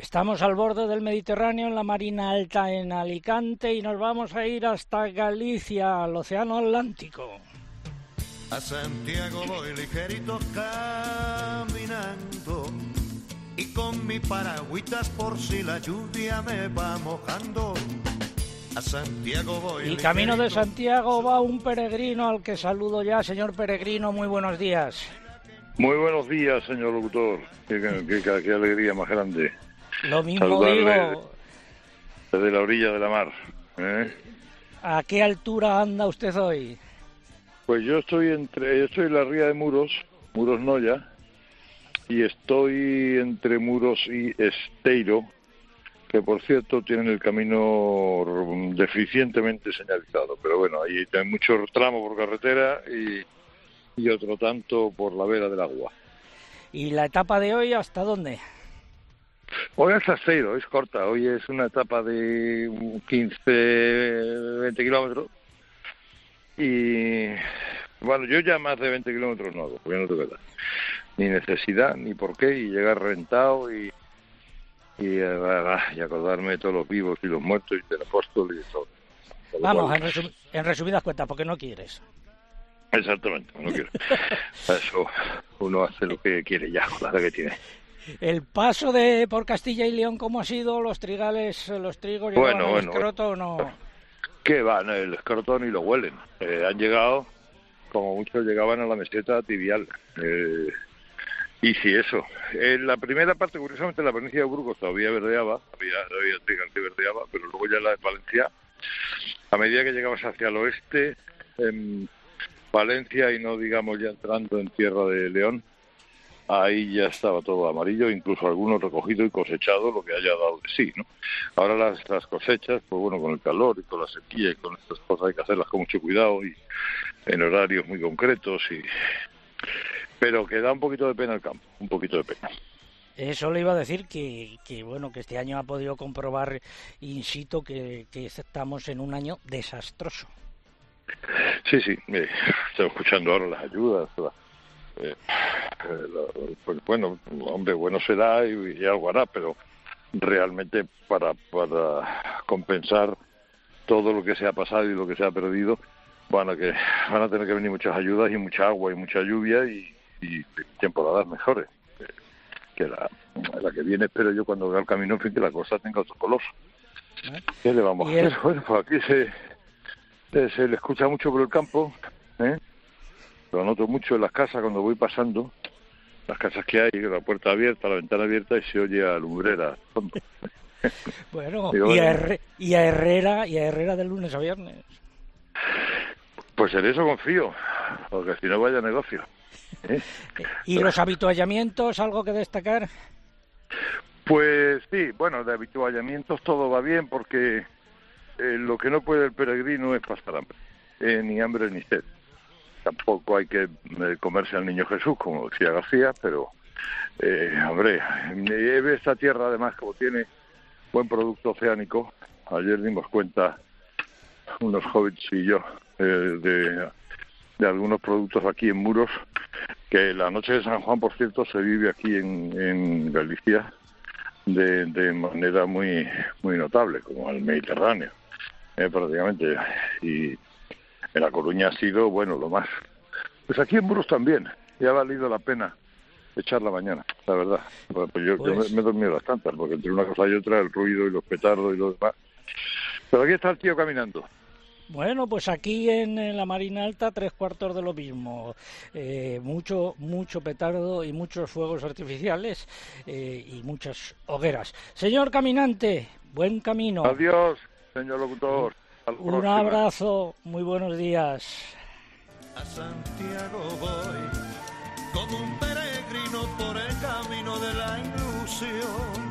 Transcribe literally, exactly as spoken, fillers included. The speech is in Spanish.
Estamos al borde del Mediterráneo, en la Marina Alta, en Alicante, y nos vamos a ir hasta Galicia, al Océano Atlántico. A Santiago voy ligerito caminando y con mi paragüitas por si la lluvia me va mojando. A Santiago voy. Y camino de Santiago va un peregrino al que saludo ya. Señor peregrino, muy buenos días. Muy buenos días, señor locutor. Qué, qué, qué, qué alegría más grande. Lo mismo Saludarle digo. Desde la orilla de la mar. ¿eh? ¿A qué altura anda usted hoy? Pues yo estoy entre, yo estoy en la ría de Muros, Muros Noya, y estoy entre Muros y Esteiro, que por cierto tienen el camino deficientemente señalizado, pero bueno, ahí hay mucho tramo por carretera y, y otro tanto por la vera del agua. ¿Y la etapa de hoy hasta dónde? Hoy hasta Esteiro, es corta, hoy es una etapa de quince, veinte kilómetros. Y bueno, yo ya más de veinte kilómetros no hago, porque no tengo edad. Ni necesidad, ni por qué, y llegar rentado y, y, uh, y acordarme de todos los vivos y los muertos y del apóstol y de todo. todo Vamos, cual... en, resum en resumidas cuentas, porque no quieres. Exactamente, no quiero. Eso, uno hace lo que quiere ya, con la edad que tiene. El paso de por Castilla y León, ¿cómo ha sido? ¿Los trigales, los trigos llegaban bueno, al bueno, escroto o no? ¿Qué van? El escroto ni lo huelen. Eh, han llegado, como muchos llegaban a la meseta tibial. Eh, y sí, eso. En la primera parte, curiosamente, la provincia de Burgos todavía verdeaba, había, había trigal que verdeaba, pero luego ya la de Valencia, a medida que llegabas hacia el oeste, en Valencia y no digamos ya entrando en tierra de León, ahí ya estaba todo amarillo, incluso algunos recogido y cosechado, lo que haya dado de sí, ¿no? Ahora las, las cosechas, pues bueno, con el calor y con la sequía y con estas cosas hay que hacerlas con mucho cuidado y en horarios muy concretos, y pero que da un poquito de pena el campo, un poquito de pena. Eso le iba a decir que, que bueno, que este año ha podido comprobar in situ que, que estamos en un año desastroso. Sí, sí, eh, estoy escuchando ahora las ayudas, las Eh, eh, pues bueno, hombre, bueno será y, y algo hará, pero realmente para para compensar todo lo que se ha pasado y lo que se ha perdido, bueno, que van a tener que venir muchas ayudas y mucha agua y mucha lluvia y, y temporadas mejores eh, que la, la que viene. Espero yo, cuando vea el camino, en fin, que la cosa tenga otro color. ¿Qué le vamos a hacer? Bueno, pues aquí se, se le escucha mucho por el campo, ¿eh? Lo noto mucho en las casas cuando voy pasando, las casas que hay, la puerta abierta, la ventana abierta, y se oye a lumbrera. Bueno, Digo, y, a bueno, Herre y a Herrera, y a Herrera de lunes a viernes. Pues en eso confío, porque si no vaya negocio. ¿eh? ¿Y los habituallamientos, algo que destacar? Pues sí, bueno, de habituallamientos todo va bien, porque eh, lo que no puede el peregrino es pasar hambre, eh, ni hambre ni sed. Tampoco hay que eh, comerse al niño Jesús, como decía García, pero, eh, hombre, esta tierra además, como tiene buen producto oceánico, ayer dimos cuenta, unos hobbits y yo, eh, de, de algunos productos aquí en Muros, que la noche de San Juan, por cierto, se vive aquí en, en Galicia de, de manera muy muy notable, como el Mediterráneo, eh, prácticamente, y en La Coruña ha sido, bueno, lo más. Pues aquí en Muros también, y ha valido la pena echar la mañana, la verdad. Pues yo, pues... yo me, me he dormido las tantas, porque entre una cosa y otra, el ruido y los petardos y lo demás. Pero aquí está el tío caminando. Bueno, pues aquí en, en la Marina Alta, tres cuartos de lo mismo. Eh, mucho, mucho petardo y muchos fuegos artificiales eh, y muchas hogueras. Señor caminante, buen camino. Adiós, señor locutor. Un próxima. Abrazo, muy buenos días. A Santiago voy como un peregrino por el camino de la ilusión.